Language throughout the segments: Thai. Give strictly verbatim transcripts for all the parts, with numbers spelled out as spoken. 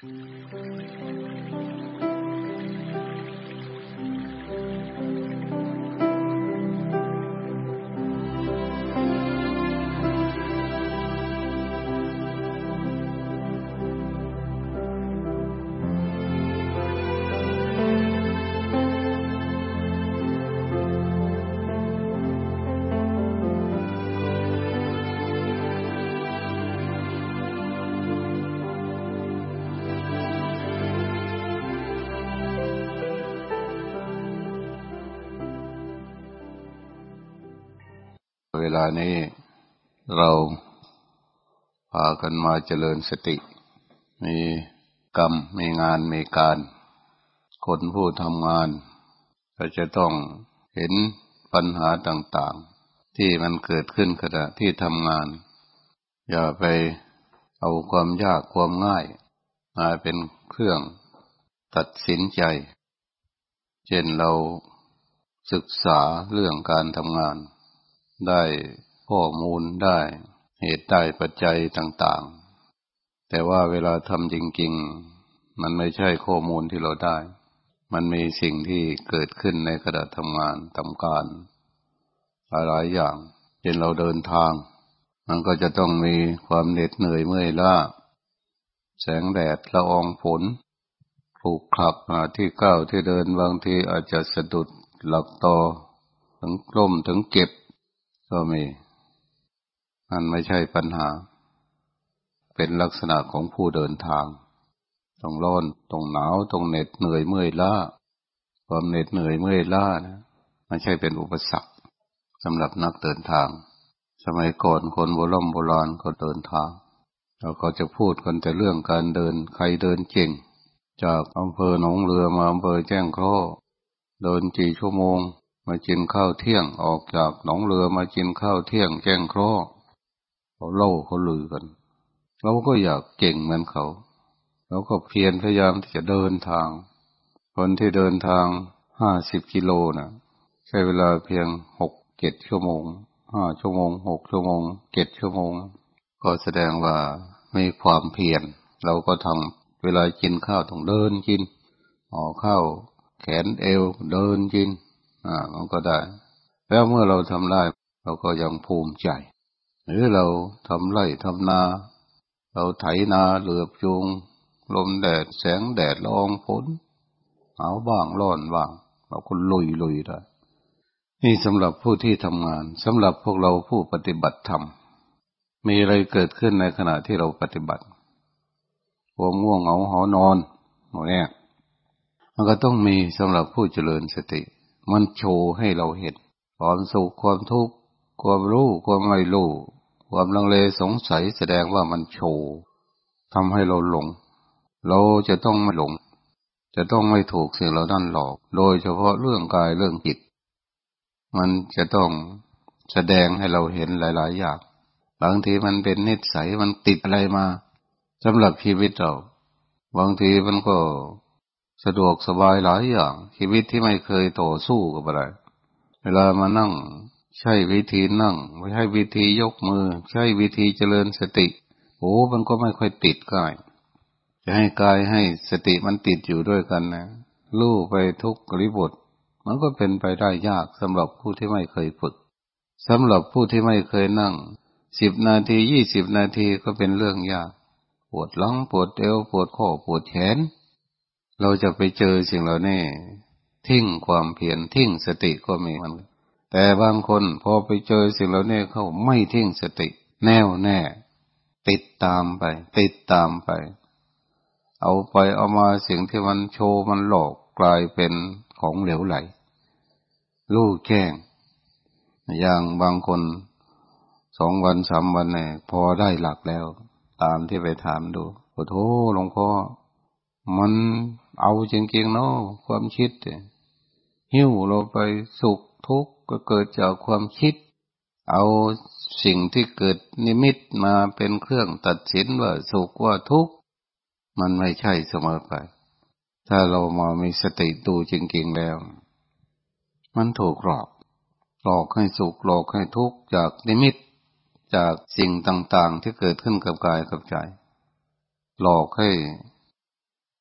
เวลานี้เราพากันมาเจริญสติมีกรรมมีงานมีการคนผู้ทำงานก็จะต้องเห็นปัญหาต่างๆที่มันเกิดขึ้นขณะที่ทำงานอย่าไปเอาความยากความง่ายมาเป็นเครื่องตัดสินใจเช่นเราศึกษาเรื่องการทำงานได้ข้อมูลได้เหตุได้ปัจจัยต่างๆแต่ว่าเวลาทำจริงๆมันไม่ใช่ข้อมูลที่เราได้มันมีสิ่งที่เกิดขึ้นในขณะทำงานทำการหลายๆอย่างเช่นเราเดินทางมันก็จะต้องมีความเหน็ดเหนื่อยเมื่อยล้าแสงแดดละอองฝนถูกขับมาที่ก้าวที่เดินบางทีอาจจะสะดุดหลักตอถึงกล้มถึงเจ็บก็มีมันไม่ใช่ปัญหาเป็นลักษณะของผู้เดินทางต้องร้อนต้องหนาวต้องเหน็ดเหนื่อยเมื่อยล้าความเหน็ดเหนื่อยเมื่อยล้านะไม่ใช่เป็นอุปสรรคสำหรับนักเดินทางสมัยก่อนคนโบราณโบราณก็เดินทางแล้วก็จะพูดกันแต่เรื่องการเดินใครเดินเก่งจากอำเภอหนองเรือมาอำเภอแจ้งเคราะห์เดินกี่ชั่วโมงมากินข้าวเที่ยงออกจากหนองเรือมากินข้าวเที่ยงแจ้งเคราะห์เขาเล่าเขาลือกันเราก็อยากเก่งเหมือนเขาเราก็เพียรพยายามที่จะเดินทางคนที่เดินทางห้าสิบกิโลนะใช้เวลาเพียงหกเจ็ดชั่วโมงห้าชั่วโมงหกชั่วโมงเจ็ดชั่วโมงก็แสดงว่ามีความเพียรเราก็ทำเวลากินข้าวต้องเดินกินห่อข้าวแขนเอวเดินกินอ่ามันก็ได้แล้วเมื่อเราทำได้เราก็ยังภูมิใจหรือเราทำไร่ทำนาเราไถนาเหลือบยุงลมแดดแสงแดดละอองฝนหนาวบ้างร้อนบ้างเราก็ลุยลุยได้นี่สำหรับผู้ที่ทำงานสำหรับพวกเราผู้ปฏิบัติธรรมมีอะไรเกิดขึ้นในขณะที่เราปฏิบัติความง่วงเหงาหอนอนโน่นเนี่ยมันก็ต้องมีสำหรับผู้เจริญสติมันโชว์ให้เราเห็นความสุขความทุกข์ความรู้ความไม่รู้ความลังเลสงสัยแสดงว่ามันโชว์ทำให้เราหลงเราจะต้องไม่หลงจะต้องไม่ถูกสิ่งเหล่านั้นหลอกโดยเฉพาะเรื่องกายเรื่องจิตมันจะต้องแสดงให้เราเห็นหลายๆอย่างบางทีมันเป็นนิสัยมันติดอะไรมาสำหรับชีวิตเราบางทีมันก็สะดวกสบายหลายอย่างชีวิตที่ไม่เคยต่อสู้กับอะไรเวลามานั่งใช้วิธีนั่งไม่ใช่วิธียกมือใช้วิธีเจริญสติโอ้มันก็ไม่ค่อยติดง่ายจะให้กายให้สติมันติดอยู่ด้วยกันนะลู่ไปทุกอิริยาบถมันก็เป็นไปได้ยากสำหรับผู้ที่ไม่เคยฝึกสำหรับผู้ที่ไม่เคยนั่งสิบนาทียี่สิบนาทีก็เป็นเรื่องยากปวดหลังปวดเอวปวดข้อปวดแขนเราจะไปเจอสิ่งเหล่านี้ทิ้งความเพียรทิ้งสติก็มีมันแต่บางคนพอไปเจอสิ่งเหล่านี้เขาไม่ทิ้งสติแน่วแน่ติดตามไปติดตามไปเอาไปเอามาสิ่งที่มันโชว์มันหลอกกลายเป็นของเหลวไหลลู่แจ้งอย่างบางคนสองวันสามวันเนี่ยพอได้หลักแล้วตามที่ไปถามดูโอ้โธ่หลวงพ่อมันเอาจริงๆเนาะความคิดหิ้วเราไปสุขทุกข์ก็เกิดจากความคิดเอาสิ่งที่เกิดนิมิตมาเป็นเครื่องตัดสินว่าสุขว่าทุกข์มันไม่ใช่เสมอไปถ้าเรามามีสติดูจริงๆแล้วมันถูกหลอกหลอกให้สุขหลอกให้ทุกข์จากนิมิตจากสิ่งต่างๆที่เกิดขึ้นกับกายกับใจหลอกให้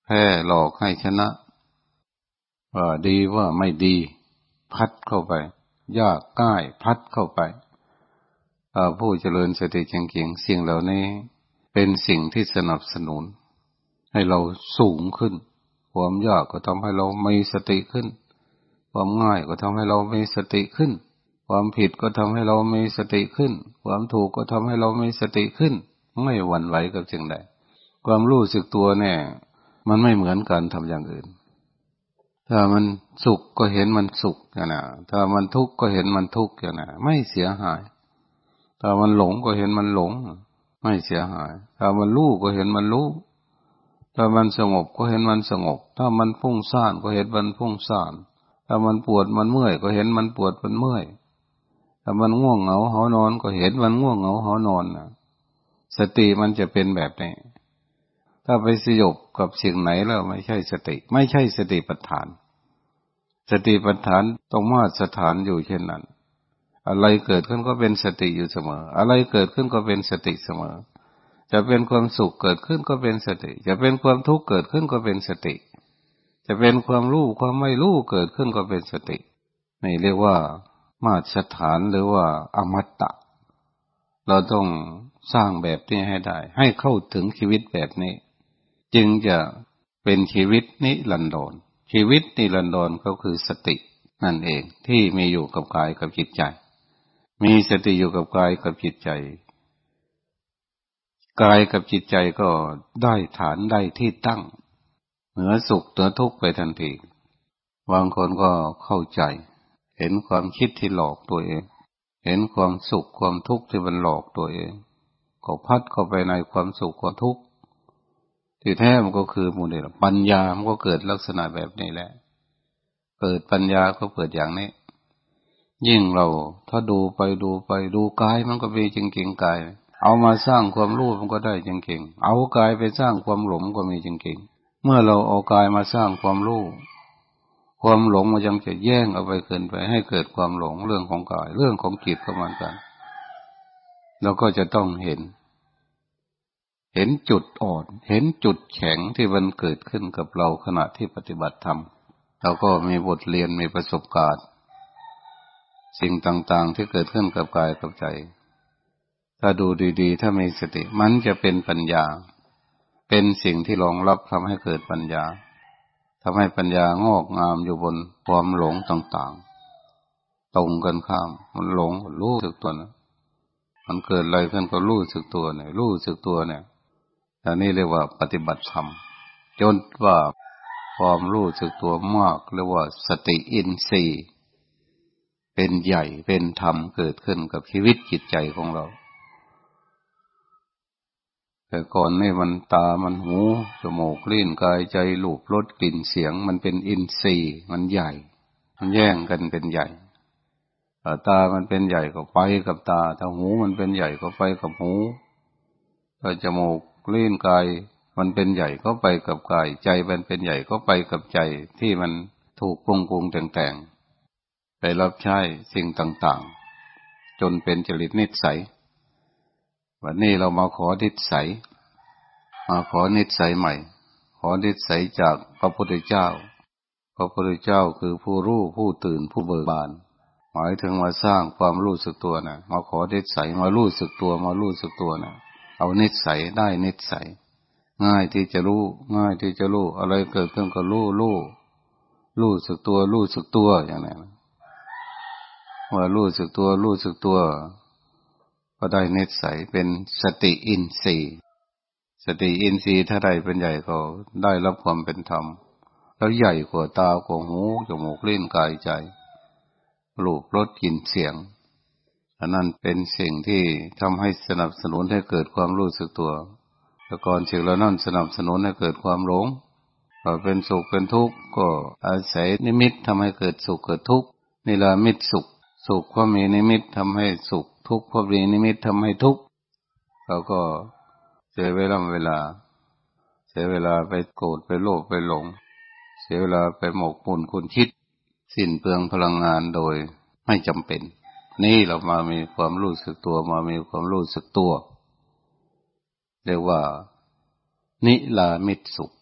แพ้หลอกให้ชนะว่าดีว่าไม่ดีพัดเข้าไปยากง่ายพัดเข้าไปผู้เจริญสติจริงๆสิ่งเหล่านี้เป็นสิ่งที่สนับสนุนให้เราสูงขึ้นความยากก็ทำให้เรามีสติขึ้นความง่ายก็ทำให้เรามีสติขึ้นความผิดก็ทำให้เรามีสติขึ้นความถูกก็ทำให้เรามีสติขึ้นไม่หวั่นไหวกับสิ่งใดความรู้สึกตัวเนี่ยมันไม่เหมือนการทำอย่างอื่นถ้ามันสุขก็เห็นมันสุขอย่างนั้นถ้ามันทุกข์ก็เห็นมันทุกข์อย่างนั้นไม่เสียหายถ้ามันหลงก็เห็นมันหลงไม่เสียหายถ้ามันรู้ก็เห็นมันรู้ถ้ามันสงบก็เห็นมันสงบถ้ามันฟุ้งซ่านก็เห็นมันฟุ้งซ่านถ้ามันปวดมันเมื่อยก็เห็นมันปวดมันเมื่อยถ้ามันง่วงเหงาหานอนก็เห็นมันง่วงเหงาหานอนนะสติมันจะเป็นแบบนี้ถ้าไปสยบกับสิ่งไหนแล้วไม่ใช่สติไม่ใช่สติปัฏฐานสติปัฏฐานต้องมาตรฐานอยู่เช่นนั้นอะไรเกิดขึ้นก็เป็นสติอยู่เสมออะไรเกิดขึ้นก็เป็นสติเสมอจะเป็นความสุขเกิดขึ้นก็เป็นสติจะเป็นความทุกข์เกิดขึ้นก็เป็นสติจะเป็นความรู้ความไม่รู้เกิดขึ้นก็เป็นสตินี่เรียกว่ามาตรฐานหรือว่าอมตะเราต้องสร้างแบบนี้ให้ได้ให้เข้าถึงชีวิตแบบนี้จึงจะเป็นชีวิตนิรันดรชีวิตนิรันดรก็คือสตินั่นเองที่มีอยู่กับกายกับจิตใจมีสติอยู่กับกายกับจิตใจกายกับจิตใจก็ได้ฐานได้ที่ตั้งเหนือสุขเหนือทุกข์ไปทันทีบางคนก็เข้าใจเห็นความคิดที่หลอกตัวเองเห็นความสุขความทุกข์ที่มันหลอกตัวเองก็พัดเข้าไปในความสุขความทุกข์ที่แท้มันก็คือมูลนี่แหละปัญญามันก็เกิดลักษณะแบบนี้แหละเกิดปัญญาก็เกิดอย่างนี้ยิ่งเราถ้าดูไปดูไปดูกายมันก็มีจริงๆกายเอามาสร้างความรู้มันก็ได้จริงๆเอากายไปสร้างความหลงก็มีจริงๆเมื่อเราเอากายมาสร้างความรู้ความหลงมันยังจะแย่งเอาไปเกินไปให้เกิดความหลงเรื่องของกายเรื่องของจิตก็เหมือนกันเราก็จะต้องเห็นเห็นจุดอ่อนเห็นจุดแข็งที่มันเกิดขึ้นกับเราขณะที่ปฏิบัติธรรมเราก็มีบทเรียนมีประสบการณ์สิ่งต่างๆที่เกิดขึ้นกับกายกับใจถ้าดูดีๆถ้ามีสติมันจะเป็นปัญญาเป็นสิ่งที่รองรับทำให้เกิดปัญญาทำให้ปัญญางอกงามอยู่บนความหลงต่างๆตรงกันข้ามมันหลงรู้สึกตัวนะมันเกิดอะไรขึ้นก็รู้สึกตัวเนี่ยรู้สึกตัวเนี่ยอันนี้เรียกว่าปฏิบัติธรรมจนว่าความรู้สึกตัวมากเรียกว่าสติอินทรีย์เป็นใหญ่เป็นธรรมเกิดขึ้นกับชีวิตจิตใจของเราแต่ก่อนนี่มันตามันหูจมูกลิ้นกายใจรูปรสกลิ่นเสียงมันเป็นอินทรีย์มันใหญ่มันแย่งกันเป็นใหญ่ถ้าตามันเป็นใหญ่ก็ไปกับตาถ้าหูมันเป็นใหญ่ก็ไปกับหูถ้าจมูกลิ้นกายมันเป็นใหญ่ก็ไปกับกายใจมันเป็นใหญ่ก็ไปกับใจที่มันถูกปรุงปรุงแต่งๆไปรับใช้สิ่งต่างๆจนเป็นจริตนิสัยวันนี้เรามาขอนิสัยมาขอนิสัยใหม่ขอนิสัยจากพระพุทธเจ้าพระพุทธเจ้าคือผู้รู้ผู้ตื่นผู้เบิกบานหมายถึงมาสร้างความรู้สึกตัวนะมาขอนิสัยมารู้สึกตัวมารู้สึกตัวนะเอานิสัยได้นิสัยง่ายที่จะรู้ง่ายที่จะรู้อะไรเกิดขึ้นก็รู้รู้รู้สึกตัวรู้สึกตัวอย่างนั้นว่ารู้สึกตัวรู้สึกตัวก็ได้นิสัยเป็นสติอินทรีย์สติอินทรีย์ถ้าได้เป็นใหญ่ก็ได้รับความเป็นธรรมแล้วใหญ่กว่าตากว่าหูจมูกลิ้นกายใจรูปรสกลิ่นเสียงอันนั้นเป็นสิ่งที่ทำให้สนับสนุนให้เกิดความรู้สึกตัวแต่ก่อนสิ่งเหล่านั้นสนับสนุนให้เกิดความหลงพอเป็นสุขเป็นทุกข์ก็อาศัยนิมิตทำให้เกิดสุขเกิดทุกข์นิรามิตสุขสุขเพราะมีนิมิตทำให้สุขทุกข์เพราะมีนิมิตทำให้ทุกข์เราก็เสียเวลาเวลาเสียเวลาไปโกรธไปโลภไปหลงเสียเวลาไปหมกมุ่นคุณคิดสิ้นเปลืองพลังงานโดยไม่จำเป็นนี่เรามามีความรู้สึกตัวมามีความรู้สึกตัวเรียกว่านิรามิตสุข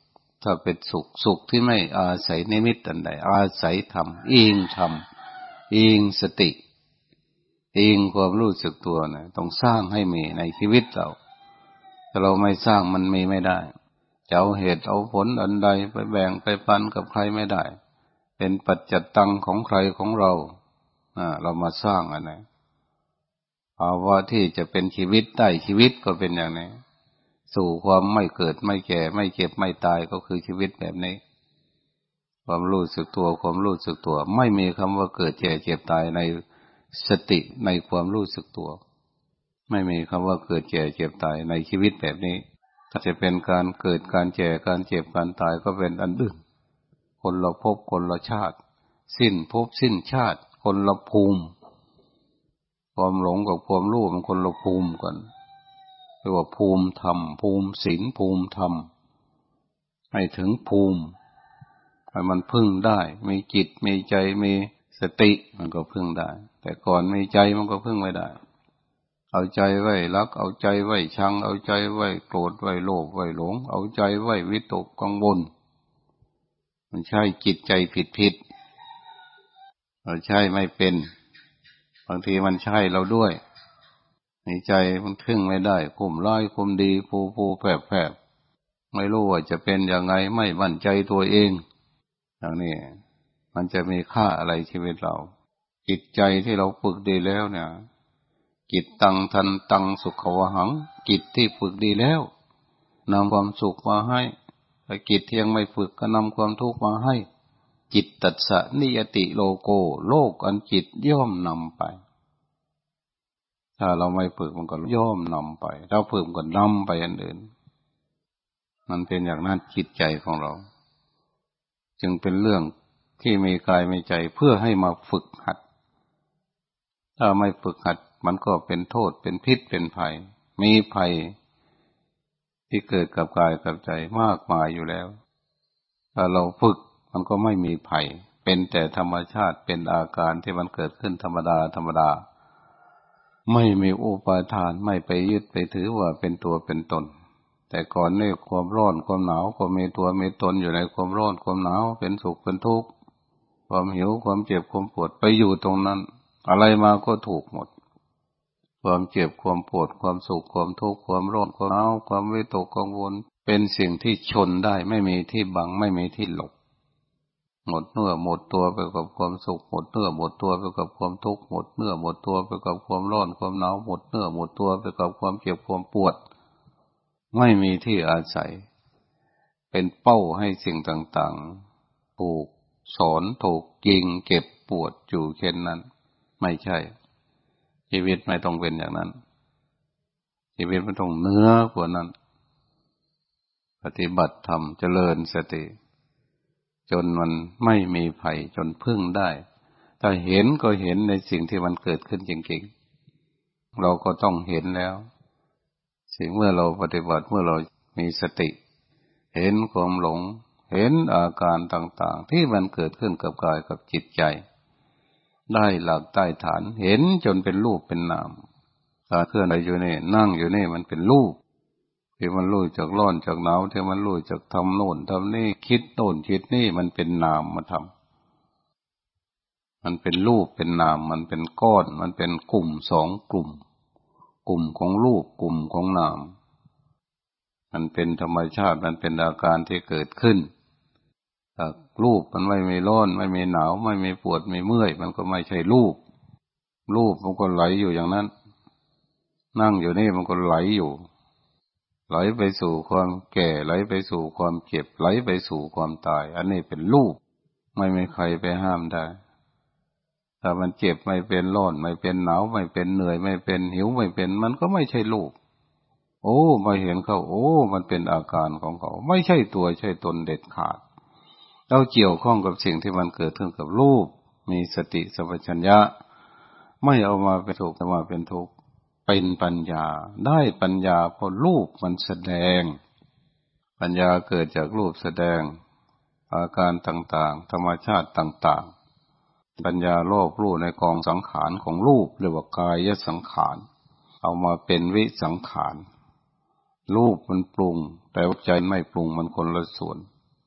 ถ้าเป็นสุขสุขที่ไม่อาศัยนิมิตอันใดอาศัยธรรมอิงธรรมอิงสติอิงความรู้สึกตัวนะต้องสร้างให้มีในชีวิตเราถ้าเราไม่สร้างมันมีไม่ได้จะเอาเหตุเอาผลอันใดไปแบ่งไปปันกับใครไม่ได้เป็นปัจจัตตังของใครของเราอ่าเรามาสร้างอันไหนภาวะที่จะเป็นชีวิตได้ชีวิตก็เป็นอย่างนี้สู่ความไม่เกิดไม่แก่ไม่เจ็บไม่ตายก็คือชีวิตแบบนี้ความรู้สึกตัวความรู้สึกตัวไม่มีคำว่าเกิดแก่เจ็บตายในสติในความรู้สึกตัวไม่มีคำว่าเกิดแก่เจ็บตายในชีวิตแบบนี้ถ้าจะเป็นการเกิดการแก่การเจ็บการตายก็เป็นอันอื่นคนละภพคนละชาติสิ้นภพสิ้นชาติคนละภูมิความหลงกับความรู้มันคนละภูมิกันเรียกว่าภูมิธรรมภูมิศีลภูมิธรรมให้ถึงภูมิให้มันพึ่งได้มีจิตมีใจมีสติมันก็พึ่งได้แต่ก่อนมีใจมันก็พึ่งไม่ได้เอาใจไว้รักเอาใจไว้ชังเอาใจไว้โกรธไว้โลภไว้หลงเอาใจไว้วิตกกังวลมันใช่จิตใจผิดผิดเราใช่ไม่เป็นบางทีมันใช่เราด้วยในใจมันพึ่งไม่ได้ข่มร้ายข่มดีผูผูแผบแผบไม่รู้ว่าจะเป็นยังไงไม่มั่นใจตัวเองอย่างนี้มันจะมีค่าอะไรชีวิตเราจิตใจที่เราฝึกดีแล้วเนี่ยจิตตังทันตังสุขวหังจิตที่ฝึกดีแล้วนำความสุขมาให้แต่จิตที่ยังไม่ฝึกก็นำความทุกข์มาให้จิตตัสสะนิยติโลโกโลกอันจิตย่อมนำไปถ้าเราไม่ฝึกมันก็ย่อมนำไปถ้าฝึกมันก็นำไปอันอื่นมันเป็นอย่างนั้นจิตใจของเราจึงเป็นเรื่องที่มีกายมีใจเพื่อให้มาฝึกหัดถ้าไม่ฝึกหัดมันก็เป็นโทษเป็นพิษเป็นภัยมีภัยที่เกิดกับกายกับใจมากมายอยู่แล้วถ้าเราฝึกมันก็ไม่มีภัยเป็นแต่ธรรมชาติเป็นอาการที่มันเกิดขึ้นธรรมดาธรรมดาไม่มีอุปาทานไม่ไปยึดไปถือว่าเป็นตัวเป็นตนแต่ก่อนนี่ความร้อนความหนาวก็มีตัวมีตนอยู่ในความร้อนความหนาวเป็นสุขเป็นทุกข์ความหิวความเจ็บความปวดไปอยู่ตรงนั้นอะไรมาก็ถูกหมดความเจ็บความปวดความสุขความทุกข์ความร้อนความหนาวความวิตกกังวลเป็นสิ่งที่ชนได้ไม่มีที่บังไม่มีที่หลบหมดเนื้อหมดตัวไปกับความสุขหมดเนื้อหมดตัวไปกับความทุกข์หมดเนื้อหมดตัวไปกับความร้อนความหนาวหมดเนื้อหมดตัวไปกับความเจ็บความปวดไม่มีที่อาศัยเป็นเป้าให้สิ่งต่างๆถูกสอนถูกยิงเก็บปวดอยู่เช่นนั้นไม่ใช่ชีวิตไม่ต้องเป็นอย่างนั้นชีวิตมันต้องเนื้อกว่านั้นปฏิบัติธรรมเจริญสติจนมันไม่มีภัยจนพึ่งได้ถ้าเห็นก็เห็นในสิ่งที่มันเกิดขึ้นจริงๆเราก็ต้องเห็นแล้วสิ่งเมื่อเราปฏิบัติเมื่อเรามีสติเห็นความหลงเห็นอาการต่างๆที่มันเกิดขึ้นกับกายกับจิตใจได้หลักใต้ฐานเห็นจนเป็นรูปเป็นนามถ้าเคลื่อนไหวอยู่นี่นั่งอยู่นี่มันเป็นรูปที่มันรู้จากร้อนจากหนาวที่มันรู้จากทำโน่นทำนี่คิดโน่นคิดนี่มันเป็นนามมาทำมันเป็นรูปเป็นนามมันเป็นก้อนมันเป็นกลุ่มสองกลุ่มกลุ่มของรูปกลุ่มของนามมันเป็นธรรมชาติมันเป็นอาการที่เกิดขึ้นถ้ารูปมันไม่มีร้อนไม่มีหนาวไม่มีปวดไม่เมื่อยมันก็ไม่ใช่รูปรูปมันก็ไหลอยู่อย่างนั้นนั่งอยู่นี่มันก็ไหลอยู่ไหลไปสู่ความแก่ไหลไปสู่ความเจ็บไหลไปสู่ความตายอันนี้เป็นรูปไม่มีใครไปห้ามได้ถ้ามันเจ็บไม่เป็นร้อนไม่เป็นหนาวไม่เป็นเหนื่อยไม่เป็นหิวไม่เป็นมันก็ไม่ใช่รูปโอ้มาเห็นเขาโอ้มันเป็นอาการของเขาไม่ใช่ตัวใช่ตนเด็ดขาดเราเกี่ยวข้องกับสิ่งที่มันเกิดขึ้นกับรูปมีสติสัมปชัญญะไม่เอามาเป็นทุกข์แต่มาเป็นทุกข์เป็นปัญญาได้ปัญญาเพราะรูปมันแสดงปัญญาเกิดจากรูปแสดงอาการต่างๆธรรมชาติต่างๆปัญญาโลภรู้ในกองสังขารของรูปเรียกว่ากายสังขารเอามาเป็นวิสังขารรูปมันปรุงแต่ใจไม่ปรุงมันคนละส่วน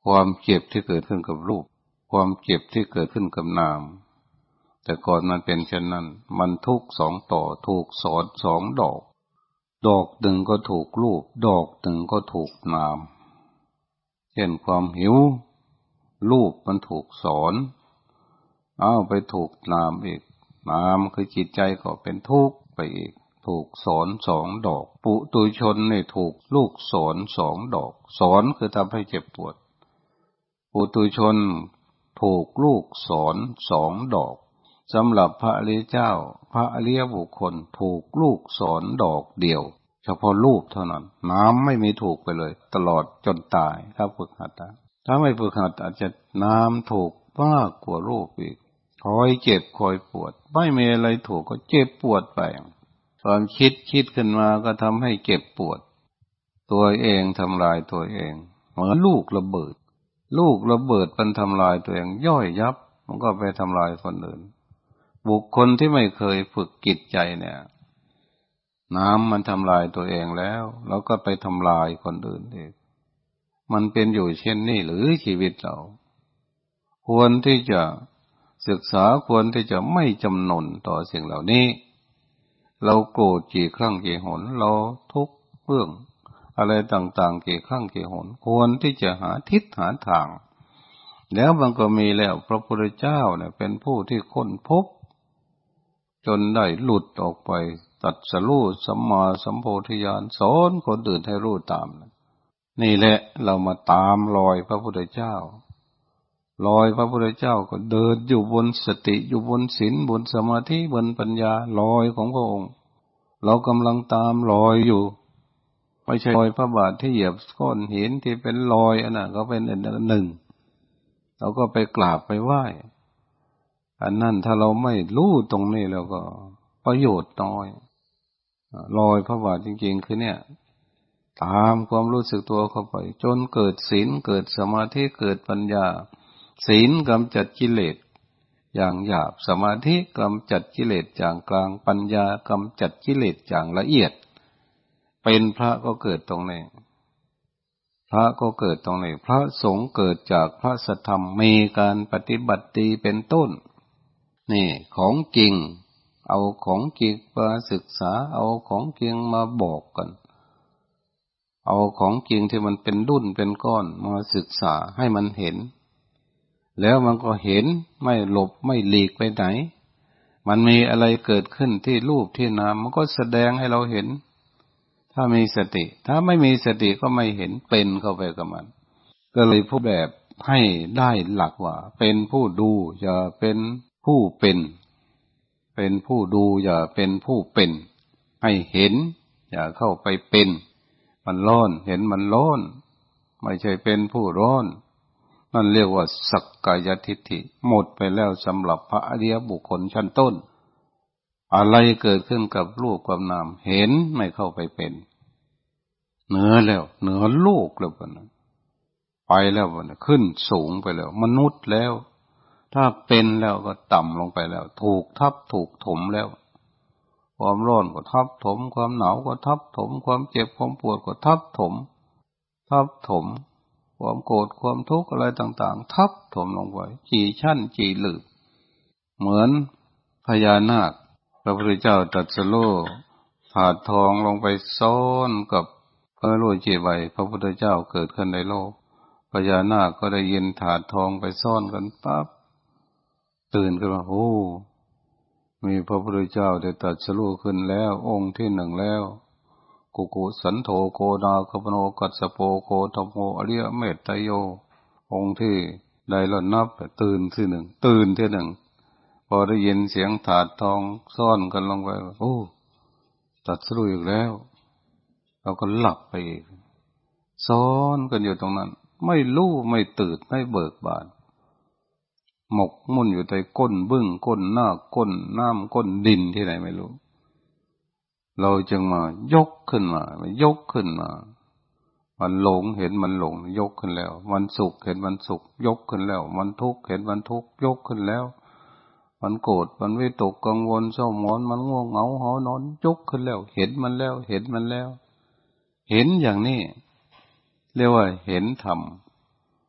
ความเจ็บที่เกิดขึ้นกับรูปความเจ็บที่เกิดขึ้นกับนามแต่ก่อนมันเป็นเช่นนั้นมันทุกสองต่อถูกสอนสองดอกดอกหนึ่งก็ถูกรูปดอกหนึ่งก็ถูกนามเช่นความหิวรูปมันถูกสอนเอาไปถูกนามอีกนามคือจิตใจก็เป็นทุกข์ไปอีกถูกสอนสองดอกปุถุชนนี่ถูกลูกสอนสองดอกสอนคือทำให้เจ็บปวดปุถุชนถูกลูกสอนสองดอกสำหรับพระอริยเจ้าพระอริยบุคคลถูกลูกสอนดอกเดียวเฉพาะรูปเท่านั้นน้ำไม่มีถูกไปเลยตลอดจนตายถ้าฝึกหัดถ้าไม่ฝึกหัดอาจจะน้ำถูกมากกว่ารูปอีกคอยเจ็บคอยปวดไม่มีอะไรถูกก็เจ็บปวดไปความคิดคิดขึ้นมาก็ทำให้เจ็บปวดตัวเองทำลายตัวเองเหมือนลูกระเบิดลูกระเบิดมันทำลายตัวเองย่อยยับมันก็ไปทำลายคนอื่นบุคคลที่ไม่เคยฝึกจิตใจเนี่ยน้ำมันทำลายตัวเองแล้วแล้วก็ไปทำลายคนอื่นอีกมันเป็นอยู่เช่นนี้หรือชีวิตเราควรที่จะศึกษาควรที่จะไม่จำนนต่อสิ่งเหล่านี้เราโกรธกี่ครั้งกี่หนเราทุกข์เรื่องอะไรต่างๆกี่ครั้งกี่หนควรที่จะหาทิศหาทางแล้วมันก็มีแล้วพระพุทธเจ้าเนี่ยเป็นผู้ที่ค้นพบจนได้หลุดออกไปตรัสรู้สัมมาสัมโพธิญาณสอนคนอื่นให้รู้ตามนี่แหละเรามาตามรอยพระพุทธเจ้ารอยพระพุทธเจ้าก็เดินอยู่บนสติอยู่บนศีลบนสมาธิบนปัญญารอยของพระองค์เรากำลังตามรอยอยู่ไม่ใช่รอยพระบาทที่เหยียบก้อนหินที่เป็นรอยอันนั้นก็เป็นอันหนึ่งเราก็ไปกราบไปไหว้อันนั้นถ้าเราไม่รู้ตรงนี้แล้วก็ประโยชน์น้อยรอยพระบาทจริงๆคือเนี่ยตามความรู้สึกตัวเข้าไปจนเกิดศีลเกิดสมาธิเกิดปัญญาศีลกำจัดกิเลสอย่างหยาบสมาธิกำจัดกิเลสอย่างกลางปัญญากำจัดกิเลสอย่างละเอียดเป็นพระก็เกิดตรงนี้พระก็เกิดตรงนี้พระสงฆ์เกิดจากพระสัทธรรมมีการปฏิบัติดีเป็นต้นนี่ของจริงเอาของจริงมาศึกษาเอาของจริงมาบอกกันเอาของจริงที่มันเป็นดุ้นเป็นก้อนมาศึกษาให้มันเห็นแล้วมันก็เห็นไม่หลบไม่หลีกไปไหนมันมีอะไรเกิดขึ้นที่รูปที่นามมันก็แสดงให้เราเห็นถ้ามีสติถ้าไม่มีสติก็ไม่เห็นเป็นเข้าไปกับมันก็เลยพูดแบบให้ได้หลักว่าเป็นผู้ดูอย่าเป็นผู้เป็นเป็นผู้ดูอย่าเป็นผู้เป็นให้เห็นอย่าเข้าไปเป็นมันร้อนเห็นมันร้อนไม่ใช่เป็นผู้ร้อนนั่นเรียกว่าสักกายทิฏฐิหมดไปแล้วสำหรับพระอริยบุคคลชั้นต้นอะไรเกิดขึ้นกับรูปกับนามเห็นไม่เข้าไปเป็นเหนือแล้วเหนือโลกแล้วนะไปแล้วนะขึ้นสูงไปแล้วมนุษย์แล้วถ้าเป็นแล้วก็ต่ำลงไปแล้วถูกทับถูกถมแล้วความร้อนก็ทับถมความหนาวก็ทับถมความเจ็บความปวดก็ทับถมทับถมความโกรธความทุกข์อะไรต่างๆทับถมลงไปกี่ชั้นกี่หลืบเหมือนพญานาคพระพุทธเจ้าตรัสรู้ถาดทองลงไปซ่อนกับพระโลจิไวพระพุทธเจ้าเกิดขึ้นในโลกพญานาคก็ได้ยินถาดทองไปซ่อนกันปั๊บตื่นขึ้นมาโอ้มีพระพุทธเจ้าได้ตรัสรู้ขึ้นแล้วองค์ที่หนึ่งแล้วกุกุสันโธโกนาคปโนกัสสโปโคธโมอริยเมตไตโยองค์ที่ได้ละนับตื่นที่หนึ่งตื่นที่หนึ่งพอได้ยินเสียงถาดทองซ่อนกันลงไปโอ้ตรัสรู้อีกแล้วเราก็หลับไปอีกซ้อนกันอยู่ตรงนั้นไม่รู้ไม่ตื่นไม่เบิกบานหมกมุ่นอยู่ในก้นบึ้งก้นหน้าก้นน้ำก้นดินที่ไหนไม่รู้เราจึงมายกขึ้นมายกขึ้นมามันหลงเห็นมันหลงยกขึ้นแล้วมันสุขเห็นมันสุขยกขึ้นแล้วมันทุกข์เห็นมันทุกข์ยกขึ้นแล้วมันโกรธมันวิตกกังวลเศร้าหมองมันง่วงเหงาหอนอนยกขึ้นแล้วเห็นมันแล้วเห็นมันแล้วเห็นอย่างนี้เรียกว่าเห็นธรรม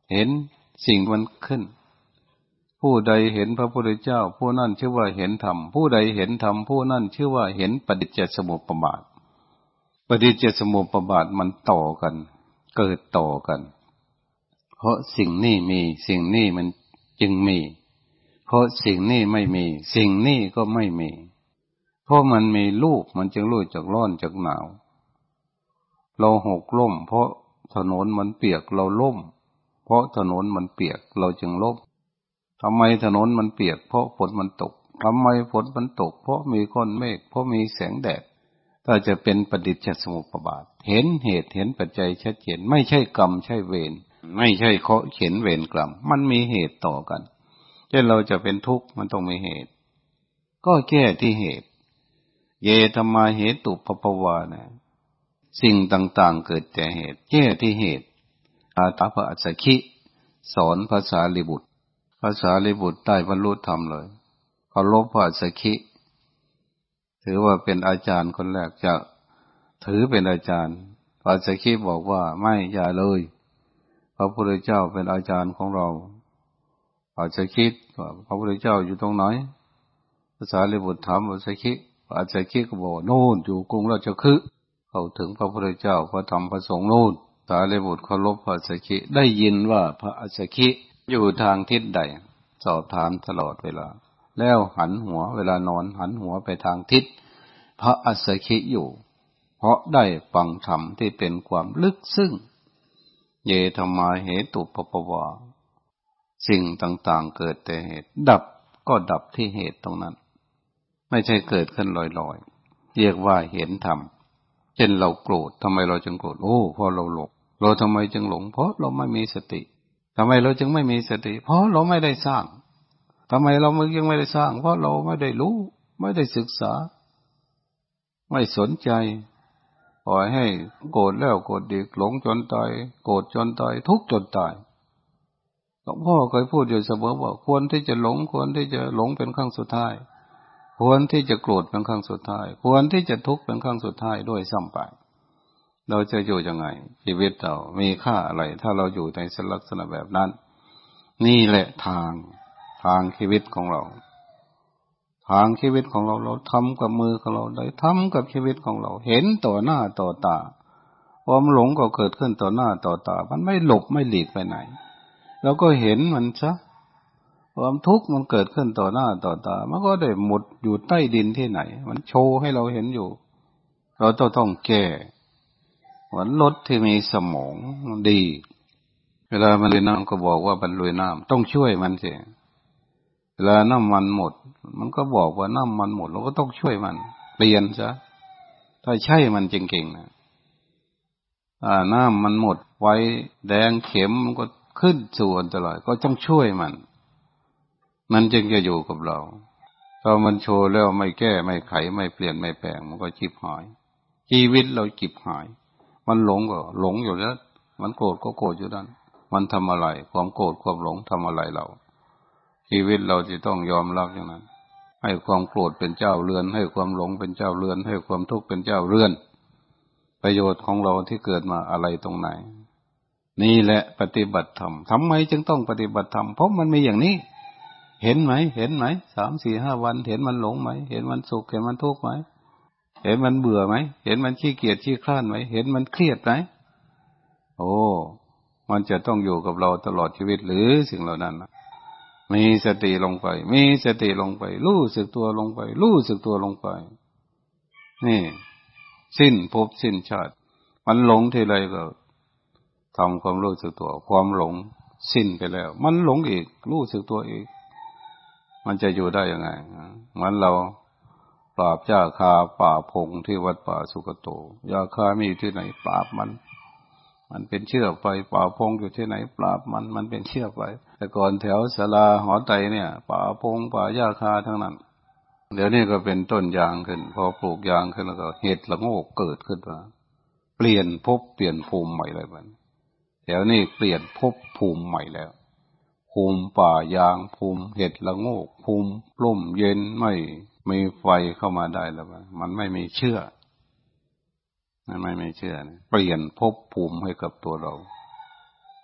เห็นสิ่งมันขึ้นผู้ใดเห็นพระพุทธเจ้าผู้นั้นชื่อว่าเห็นธรรมผู้ใดเห็นธรรมผู้นั้นชื่อว่าเห็นปฏิจจสมุปบาทปฏิจจสมุปบาทมันต่อกันเกิดต่อกันเพราะสิ่งนี้มีสิ่งนี้มันจึงมีเพราะสิ่งนี้ไม่มีสิ่งนี้ก็ไม่มีเพราะมันมีรูปมันจึงรู้จักร้อนจักหนาวเราหกล้มเพราะถนนมันเปียกเราล้มเพราะถนนมันเปียกเราจึงล้มทำไมถนนมันเปียกเพราะฝนมันตกทำไมฝนมันตกเพราะมีก้อนเมฆเพราะมีแสงแดดถ้าจะเป็นปฏิจจสมุปบาทเห็นเหตุเห็นปัจจัยชัดเจนไม่ใช่กรรมใช่เวรไม่ใช่เคาะเข็นเวรกรรมมันมีเหตุต่อกันเช่นเราจะเป็นทุกข์มันต้องมีเหตุก็แก้ที่เหตุเยธรรมาเหตุปปวานะสิ่งต่างๆเกิดแต่เหตุแก้ที่เหตุอาตาภะอัสสคิสอนภาษาลิบุตรภาษาลิบุตรได้บรรลุธรรมเลยเคารพพระอัสสคิถือว่าเป็นอาจารย์คนแรกจะถือเป็นอาจารย์พระอัสสคิบอกว่าไม่อย่าเลยพระพุทธเจ้าเป็นอาจารย์ของเราพระอัสสคิว่าพระพุทธเจ้าอยู่ตรงไหนภาษาลิบุตรถามพระอัสสคิพระอัสสคิก็บอกโน่นอยู่กรุงราชคฤห์เข้าถึงพระพุทธเจ้าพระธรรมพระสงฆ์โน่นสารีบุตรเคารพพระอัสสคิได้ยินว่าพระอัสสคิอยู่ทางทิศใดสอบถามตลอดเวลาแล้วหันหัวเวลานอนหันหัวไปทางทิศพระอัสสคิอยู่เพราะได้ฟังธรรมที่เป็นความลึกซึ้งเยธรรมาเหตุปปวาสิ่งต่างๆเกิดแต่เหตุดับก็ดับที่เหตุตรงนั้นไม่ใช่เกิดขึ้นลอยๆเรียกว่าเห็นธรรมเช่นเราโกรธทำไมเราจึงโกรธโอ้เพราะเราหลงเราทำไมจึงหลงเพราะเราไม่มีสติทำไมเราจึงไม่มีสติเพราะเราไม่ได้สร้างทำไมเรามึงยังไม่ได้สร้างเพราะเราไม่ได้รู้ไม่ได้ศึกษาไม่สนใจปล่อยให้โกรธแล้วโกรธอีกหลงจนตายโกรธจนตายทุกข์จนตายหลวงพ่อเคยพูดอยู่เสมอว่าควรที่จะหลงควรที่จะหลงเป็นครั้งสุดท้ายควรที่จะโกรธเป็นครั้งสุดท้ายควรที่จะทุกข์เป็นครั้งสุดท้ายด้วยซ้ำไปเราจะอยู่ยังไงชีวิตเรามีค่าอะไรถ้าเราอยู่ในลักษณะแบบนั้นนี่แหละทางทางชีวิตของเราทางชีวิตของเราเราทำกับมือของเราได้ทำกับชีวิตของเราเห็นต่อหน้าต่อตาความหลงก็เกิดขึ้นต่อหน้าต่อตามันไม่หลบไม่หลีกไปไหนเราก็เห็นมันซะความทุกข์มันเกิดขึ้นต่อหน้าต่อตามันก็ได้หมดอยู่ใต้ดินที่ไหนมันโชว์ให้เราเห็นอยู่เราต้องต้องแก้เหมือนรถที่มีสมองดีเวลามันลุยน้ำก็บอกว่ามันลุยน้ำต้องช่วยมันสิเวลาน้ำมันหมดมันก็บอกว่าน้ำมันหมดเราก็ต้องช่วยมันเปลี่ยนซะถ้าใช่มันจริงๆนะอ่าน้ำมันหมดไว้แดงเข็มมันก็ขึ้นสู่อันตรายก็ต้องช่วยมันมันจึงจะอยู่กับเราพอมันโชว์แล้วไม่แก้ไม่ไขไม่เปลี่ยนไม่แปลงมันก็จิบหายชีวิตเราจิบหายมันหลงก็หลงอยู่แล้วมันโกรธก็โกรธอยู่นั่นมันทำอะไรความโกรธความหลงทำอะไรเราชีวิตเราจะต้องยอมรับอย่างนั้นให้ความโกรธเป็นเจ้าเรือนให้ความหลงเป็นเจ้าเรือนให้ความทุกข์เป็นเจ้าเรือนประโยชน์ของเราที่เกิดมาอะไรตรงไหนนี่แหละปฏิบัติธรรมทำไมจึงต้องปฏิบัติธรรมเพราะมันมีอย่างนี้เห็นไหมเห็นไหมสามสี่ห้าวันเห็นมันหลงไหมเห็นมันสุขเห็นมันทุกข์ไหมเห็นมันเบื่อไหมเห็นมันขี้เกียจขี้คร้านไหมเห็นมันเครียดไหมโอ้มันจะต้องอยู่กับเราตลอดชีวิตหรือสิ่งเหล่านั้นมีสติลงไปมีสติลงไปรู้สึกตัวลงไปรู้สึกตัวลงไปนี่สิ้นภพสิ้นชาติมันหลงทีไรก็ทำความรู้สึกตัวความหลงสิ้นไปแล้วมันหลงอีกรู้สึกตัวอีกมันจะอยู่ได้ยังไงเหมือนเราปราบยาคาป่าพงที่วัดป่าสุกโตยาคามีที่ไหนปราบมันมันเป็นเชือกไปป่าพงอยู่ที่ไหนปราบมันมันเป็นเชือกไปแต่ก่อนแถวศาลาหอไตเนี่ยป่าพงป่ายาคาทั้งนั้นเดี๋ยวนี้ก็เป็นต้นยางขึ้นพอปลูกยางขึ้นแล้วก็เห็ดละโงกเกิดขึ้นมาเปลี่ยนภพเปลี่ยนภูมิใหม่เลยมันแถวนี้เปลี่ยนภพภูมิใหม่แล้วภูมิป่ายางภูมิเห็ดละโงกภูมิร่มเย็นไม่มีไฟเข้ามาได้แล้วมันไม่มีเชื่อมันไม่มีเชื่อเปลี่ยนภพภูมิให้กับตัวเรา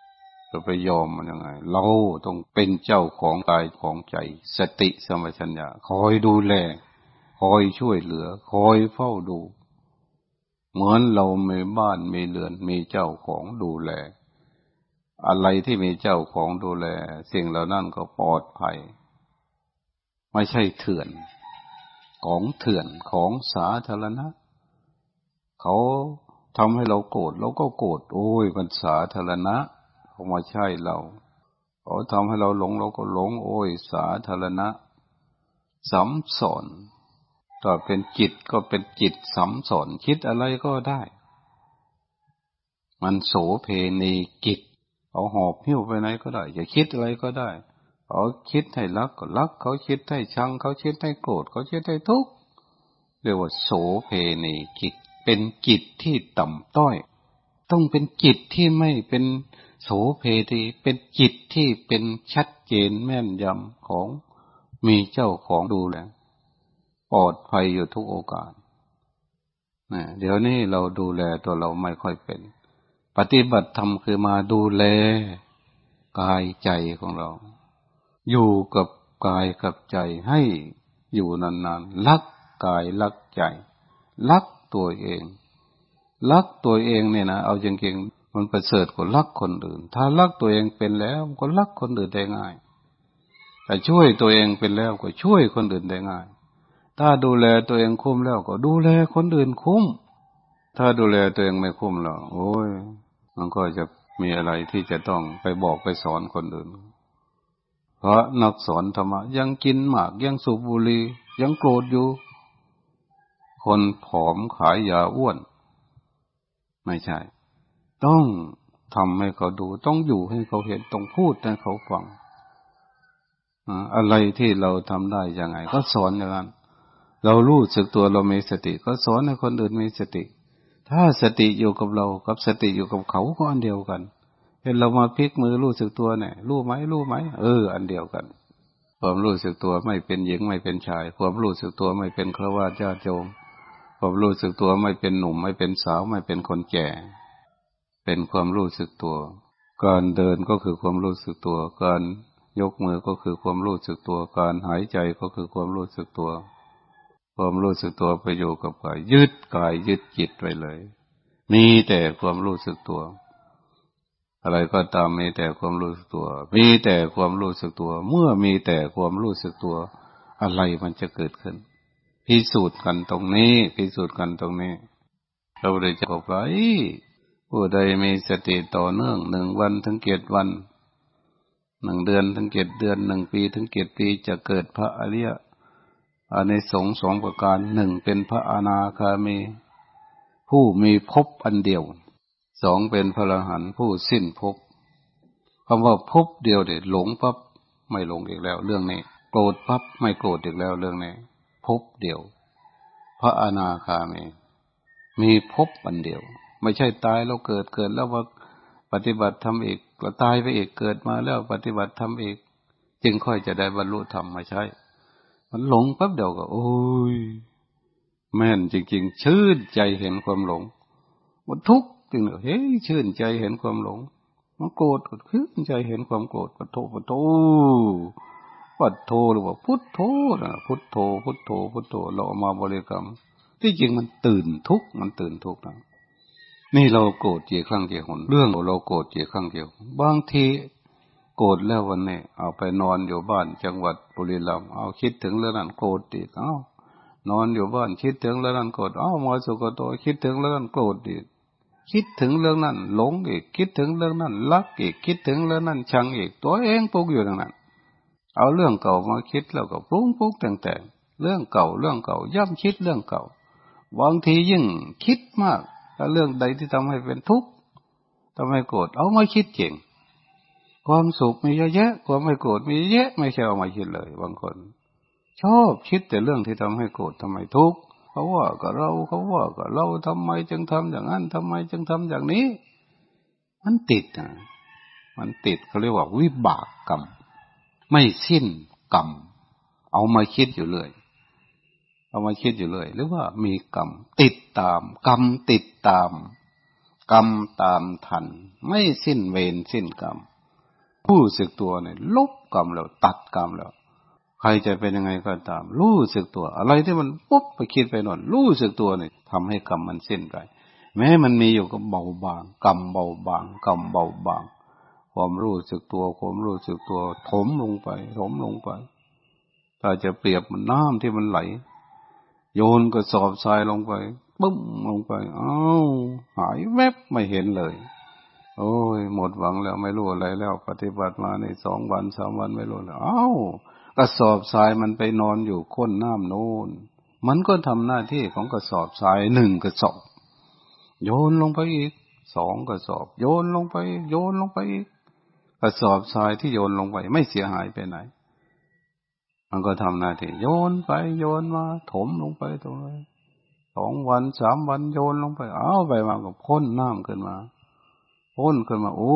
จะไปยอมมันยังไงเราต้องเป็นเจ้าของกายของใจสติสัมปชัญญะคอยดูแลคอยช่วยเหลือคอยเฝ้าดูเหมือนเรามีบ้านมีเรือนมีเจ้าของดูแลอะไรที่มีเจ้าของดูแลสิ่งเหล่านั้นก็ปลอดภัยไม่ใช่เถื่อนของเถื่อนของสาธารณะเขาทำให้เราโกรธเราก็โกรธโอ้ยมันสาธารณะเขามาใช่เราเขาทำให้เราหลงเราก็หลงโอ้ยสาธารณะสัมสอนถ้าเป็นจิตก็เป็นจิตสัมสอนคิดอะไรก็ได้มันโสเพณีกิจเอาหอบหิ้วไปไหนก็ได้จะคิดอะไรก็ได้เขาคิดให้รักก็รักเขาคิดให้ชังเขาคิดให้โกรธเขาคิดให้ทุกข์เรียกว่าโสเพณีกิจเป็นจิตที่ต่ำต้อยต้องเป็นจิตที่ไม่เป็นโสเพณีเป็นจิตที่เป็นชัดเจนแม่นยำของมีเจ้าของดูแลปลอดภัยอยู่ทุกโอกาสนะเดี๋ยวนี้เราดูแลตัวเราไม่ค่อยเป็นปฏิบัติธรรมคือมาดูแลกายใจของเราอยู่กับกายกับใจให้อยู่นานๆรักกายรักใจรักตัวเองรักตัวเองเนี่ยนะเอาจริงๆมันประเสริฐกว่ารักคนอื่นถ้ารักตัวเองเป็นแล้วก็รักคนอื่นได้ง่ายแต่ช่วยตัวเองเป็นแล้วก็ช่วยคนอื่นได้ง่ายถ้าดูแลตัวเองคุ้มแล้วก็ดูแลคนอื่นคุ้มถ้าดูแลตัวเองไม่คุ้มแล้วโอ้ยมันก็จะมีอะไรที่จะต้องไปบอกไปสอนคนอื่นเพราะนักสอนธรรมะยังกินหมากยังสูบบุหรี่ยังโกรธอยู่คนผอมขายยาอ้วนไม่ใช่ต้องทำให้เขาดูต้องอยู่ให้เขาเห็นต้องพูดให้เขาฟังอะไรที่เราทำได้ยังไงก็สอนอย่างนั้นเรารู้สึกตัวเรามีสติก็สอนให้คนอื่นมีสติถ้าสติอยู่กับเรากับสติอยู่กับเขาก็อันเดียวกันเห็นเรามาพลิกมือรู้สึกตัวเนี่ยรู้ไหมรู้ไหมเอออันเดียวกันความรู้สึกตัวไม่เป็นหญิงไม่เป็นชายความรู้สึกตัวไม่เป็นฆราวาสญาติโยมความรู้สึกตัวไม่เป็นหนุ่มไม่เป็นสาวไม่เป็นคนแก่เป็นความรู้สึกตัวการเดินก็คือความรู้สึกตัวการยกมือก็คือความรู้สึกตัวการหายใจก็คือความรู้สึกตัวความรู้สึกตัวไปอยู่กับกายยึดกายยึดจิตไว้เลยมีแต่ความรู้สึกตัวอะไรก็ตามมีแต่ความรู้สึกตัวมีแต่ความรู้สึกตัวเมื่อมีแต่ความรู้สึกตัวอะไรมันจะเกิดขึ้นพิสูจน์กันตรงนี้พิสูจน์กันตรงนี้เราได้จะบอกว่าผู้ใดมีสติต่อเนื่องหนึ่งวันถึงเจ็ดวันหนึ่งเดือนถึงเจ็ดเดือนหนึ่งปีถึงเจ็ดปีจะเกิดพระอริยอานิสงส์สองประการหนึ่งเป็นพระอนาคามีผู้มีภพอันเดียวสองเป็นพระอรหันต์ผู้สิ้นภพคำว่าภพเดียวเด็ดหลงปั๊บไม่หลงอีกแล้วเรื่องนี้โกรธปั๊บไม่โกรธอีกแล้วเรื่องนี้ภพเดียวพระอนาคามีมีภพอันเดียวไม่ใช่ตายแล้วเกิดเกิดแล้วว่าปฏิบัติธรรมอีกแล้วตายไปอีกเกิดมาแล้วปฏิบัติธรรมอีกจึงค่อยจะได้บรรลุธรรมไม่ใช่มันหลงปั๊บเดียวก็โอ้ยแม่นจริงๆชื่นใจเห็นความหลงมันทุกข์จริงเฮ้ยชื่นใจเห็นความหลงมันโกรธก็ชื่นใจเห็นความโกรธปะโทปะโทปัดโทหรือว่าพุทโธนะพุทโธพุทโธพุทโธเราเอามาบริกรรมที่จริงมันตื่นทุกข์มันตื่นทุกข์นะนี่เราโกรธกี่ครั้งกี่หนเรื่องเราโกรธกี่ครั้งกี่หนบางทีโกรธแล้ววันนี้เอาไปนอนอยู่บ้านจังหวัดบุรีรัมย์เอาคิดถึงเรื่องนั้นโกรธอีกเอ้านอนอยู่บ้านคิดถึงเรื่องนั้นโกรธเอ้ามาสุกโตคิดถึงเรื่องนั้นโกรธอีกคิดถึงเรื่องนั้นหลงอีกคิดถึงเรื่องนั้นรักอีกคิดถึงเรื่องนั้นชังอีกตัวเองปรุงอยู่อย่างนั้นเอาเรื่องเก่ามาคิดแล้วก็ปรุงปรุงแต่งแต่งเรื่องเก่าเรื่องเก่าย่ำคิดเรื่องเก่าบางทียิ่งคิดมากถ้าเรื่องใดที่ทำให้เป็นทุกข์ทำให้โกรธเอามาคิดเก่งความสุขมีเยอะแยะความไม่โกรธมีเยอะแยะไม่ใช่เอามาคิดเลยบางคนชอบคิดแต่เรื่องที่ทำให้โกรธทำไมทุกข์เขาว่ากับเราเขาว่ากับเราทำไมจึงทำอย่างนั้นทำไมจึงทำอย่างนี้มันติดอ่ะมันติดเขาเรียกว่าวิบากกรรมไม่สิ้นกรรมเอามาคิดอยู่เลยเอามาคิดอยู่เลยหรือว่ามีกรรมติดตามกรรมติดตามกรรมตามทันไม่สิ้นเวรสิ้นกรรมรู้สึกตัวเนี่ยลบกรรมแล้วตัดกรรมแล้วใครจะเป็นยังไงก็ตามรู้สึกตัวอะไรที่มันปุ๊บไปคิดไปโน่นรู้สึกตัวเนี่ยทำให้กรรมมันสิ้นไปแม้มันมีอยู่ก็เบาบางกรรมเบาบางกรรมเบาบางความรู้สึกตัวความรู้สึกตัวถมลงไปถมลงไปถ้าจะเปรียบมันน้ำที่มันไหลโยนกระสอบทรายลงไปปุ้มลงไปอ้าวหายแวบไม่เห็นเลยโอ้ยหมดหวังแล้วไม่รู้อะไรแล้วปฏิบัติมาในสองวันสามวันไม่รู้แล้วอ้าวกระสอบทรายมันไปนอนอยู่ก้นน้ำโน้นมันก็ทำหน้าที่ของกระสอบทรายหนึ่งกระสอบโยนลงไปอีกสองกระสอบโยนลงไปโยนลงไปอีกกระสอบทรายที่โยนลงไปไม่เสียหายไปไหนมันก็ทำหน้าที่โยนไปโยนมาถมลงไปตรงนี้สองวันสามวันโยนลงไปเอาไปมาก็พ่นน้ำขึ้นมาพ่นขึ้นมาโอ้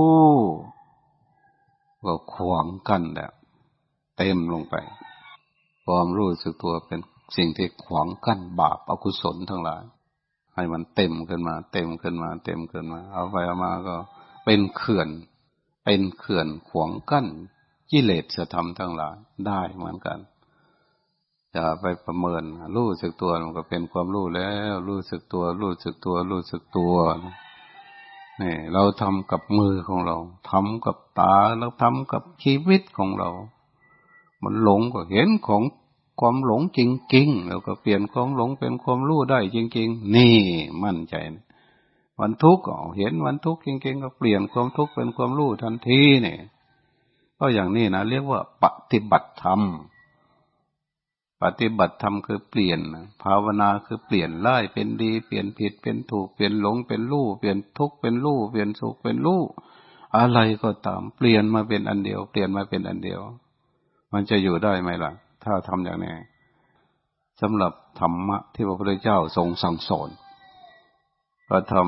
ก็ขวางกันแล้วเต็มลงไปความรู้สึกตัวเป็นสิ่งที่ขวางกั้นบาปอกุศลทั้งหลายให้มันเต็มขึ้นมาเต็มขึ้นมาเต็มขึ้นมาเอาไปเอามาก็เป็นเขื่อนเป็นเขื่อนขวางกั้นกิเลสธรรมทั้งหลายได้เหมือนกันอย่าไปประเมินรู้สึกตัวมันก็เป็นความรู้แล้วรู้สึกตัวรู้สึกตัวรู้สึกตัวนี่เราทำกับมือของเราทำกับตาแล้วทำกับชีวิตของเรามันหลงก็เห็นของความหลงจริงๆแล้วก็เปลี่ยนความหลงเป็นความรู้ได้จริงๆนี่มั่นใจวันทุกข์ก็เห็นวันทุกข์จริงๆก็เปลี่ยนความทุกข์เป็นความรู้ทันทีนี่ก็อย่างนี้นะเรียกว่าปฏิบัติธรรมปฏิบัติธรรมคือเปลี่ยนภาวนาคือเปลี่ยนร้ายเป็นดีเปลี่ยนผิดเป็นถูกเปลี่ยนหลงเป็นรู้เปลี่ยนทุกข์เป็นรู้เปลี่ยนสุขเป็นรู้อะไรก็ตามเปลี่ยนมาเป็นอันเดียวเปลี่ยนมาเป็นอันเดียวมันจะอยู่ได้ไหมล่ะถ้าทำอย่างนี้สำหรับธรรมะที่พระพุทธเจ้าทรงสั่งสอนพระธรรม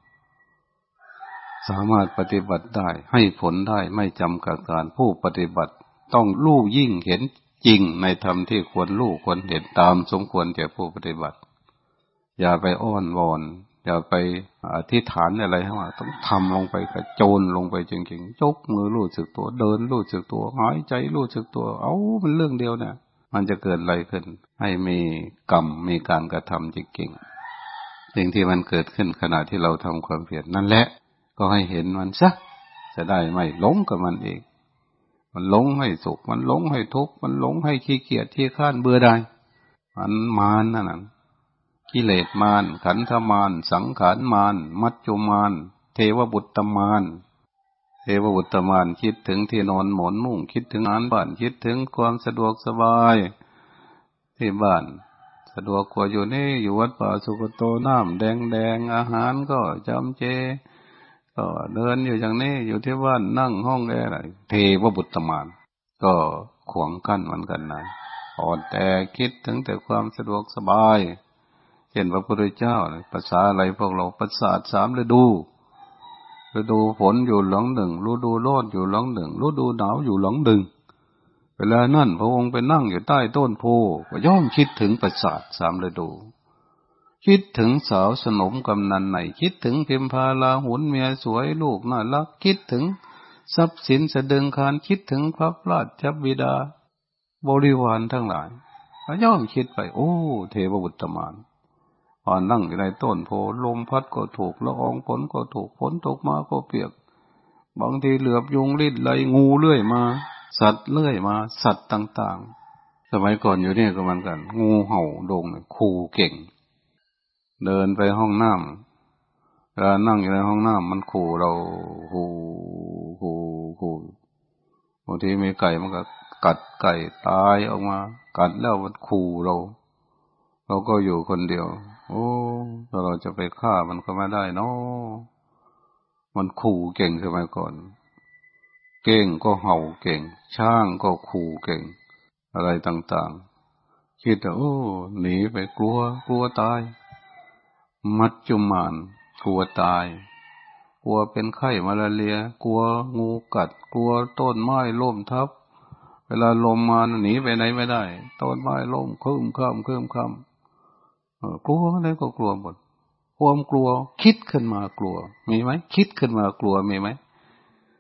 สามารถปฏิบัติได้ให้ผลได้ไม่จำกัดการผู้ปฏิบัติต้องรู้ยิ่งเห็นจริงในธรรมที่ควรรู้ควรเห็นตามสมควรแก่ผู้ปฏิบัติอย่าไปอ้อนวอนอย่าไปอธิษฐานอะไรทั้งหมดต้องทำลงไปกระโจนลงไปจริงๆยกมือรู้สึกตัวเดินรู้สึกตัวหายใจรู้สึกตัวเอ้ามันเรื่องเดียวเนี่ยมันจะเกิดอะไรขึ้นให้มีกรรมมีการกระทำจริงๆสิ่งที่มันเกิดขึ้นขณะที่เราทำความเพียรนั่นแหละก็ให้เห็นมันซะจะได้ไม่หลงกับมันเองมันหลงให้สุขมันหลงให้ทุกข์มันหลงให้ขี้เกียจขี้ข้านเบื่อได้มันมารนั่นน่ะกิเลสมารขันธมารสังขารมารมัจจุมารเทวบุตรมารเทวบุตรมารคิดถึงที่นอนหมอนมุ้งคิดถึงอาหารบ้านคิดถึงความสะดวกสบายที่บ้านสะดวกกว่าอยู่นี่อยู่วัดป่าสุกโตน้ำแดงๆอาหารก็จำเจก็เดินอยู่อย่างนี้อยู่ที่บ้านนั่งห้องแอร์อะไรเทวบุตรมารก็ขวางกั้นเหมือนกันนะอ่อนแต่คิดถึงแต่ความสะดวกสบายเช่นพระพุทธเจ้าภาษาอะไรพวกเราประสาทสามฤดูฤดูฝนอยู่หลังหนึ่งฤดูร้อนอยู่หลังหนึ่งฤดูหนาวอยู่หลังหนึ่งเวลานั่นพระองค์ไปนั่งอยู่ใต้ต้นโพก็ย่อมคิดถึงประสาทสามฤดูคิดถึงสาวสนมกำนันไหนคิดถึงพิมพาลาหุนเมียสวยลูกน่ารักคิดถึงทรัพย์สินสะดึงคานคิดถึงพระราชบิดาบริวารทั้งหลายก็ย่อมคิดไปโอ้เทวบุตรมารพอนั่งอยู่ในต้นโพลมพัดก็ถูกละอองฝนก็ถูกฝนตกมาก็เปียกบางทีเหลือบยุงลิ้นไหลงูเลื่อยมาสัตว์เลื่อยมาสัตว์ต่างๆสมัยก่อนอยู่นี่ก็เหมือนกันงูเห่าโด่งขู่เก่งเดินไปห้องน้ำเวลานั่งอยู่ในห้องน้ำมันขู่เราขู่ขู่ขู่บางทีมีไก่มันก็กัดไก่ตายออกมากัดแล้วมันขู่เราเราก็อยู่คนเดียวโอ้ถ้าเราจะไปฆ่ามันก็ไม่ได้เนาะมันขู่เก่งสมัยก่อนเก่งก็เห่าเก่งช้างก็ขู่เก่งอะไรต่างๆคิดว่าโอ้หนีไปกลัวกลัวตายมัจจุมานกลัวตายกลัวเป็นไข้มาลาเรียกลัวงูกัดกลัวต้นไม้ล้มทับเวลาลมมาหนีไปไหนไม่ได้ต้นไม้ล้มคืมค่ำคืมค่ำกลัวอะไรก็กลัวหมดความกลัวคิดขึ้นมากลัวมีไหมคิดขึ้นมากลัวมีไหม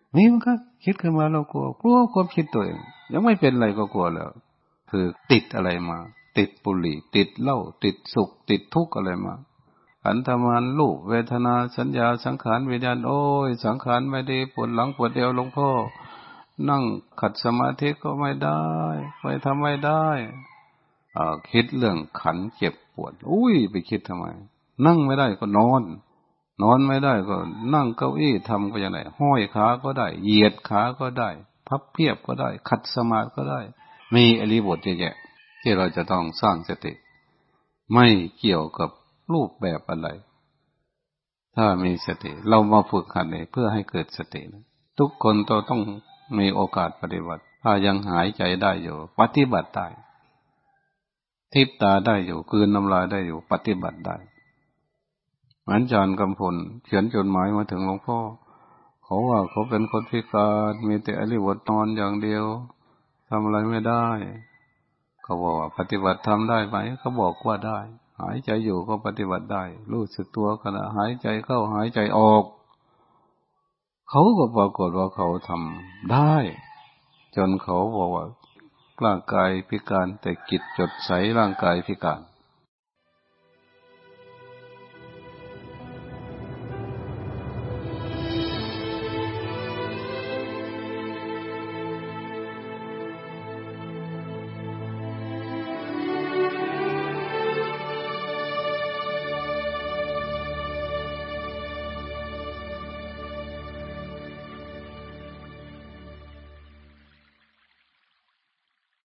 นี่มันก็คิดขึ้นมาเรากลัวกลัวความคิดตัวเองยังไม่เป็นอะไรก็กลัวแล้วคือติดอะไรมาติดบุหรี่ติดเหล้าติดสุขติดทุกข์อะไรมาขันธมารรูปเวทนาสัญญาสังขารวิญญาณโอ้ยสังขารไม่ดีปวดหลังปวดเอวหลวงพ่อนั่งขัดสมาธิก็ไม่ได้ไม่ทำไม่ได้อ่าคิดเรื่องขันเจ็บปวดอุ้ยไปคิดทำไมนั่งไม่ได้ก็นอนนอนไม่ได้ก็นั่งเก้าอี้ทำก็ยังไงห้อยขาก็ได้เหยียดขาก็ได้พับเพียบก็ได้ขัดสมาธิก็ได้มีอริบทเยอะแยะที่เราจะต้องสร้างสติไม่เกี่ยวกับรูปแบบอะไรถ้ามีสติเรามาฝึกหัดเลยเพื่อให้เกิดสติทุกคนเราต้องมีโอกาสปฏิบัติถ้ายังหายใจได้อยู่ปฏิบัติได้ทิพตาได้อยู่กลืนน้ำลายได้อยู่ปฏิบัติได้เหมือนอาจารย์กำพลเขียนจดหมายมาถึงหลวงพ่อเขาว่าเขาเป็นคนพิการมีแต่อริบทนอนอย่างเดียวทำอะไรไม่ได้เขาบอกว่าปฏิบัติทำได้ไหมเขาบอกว่าได้หายใจอยู่ก็ปฏิบัติได้รู้สึกตัวขณะหายใจเข้าหายใจออกเขาก็ปรากฏว่าเขาทำได้จนเขาบอกว่าร่างกายพิการแต่จิตสดใสร่างกายพิการ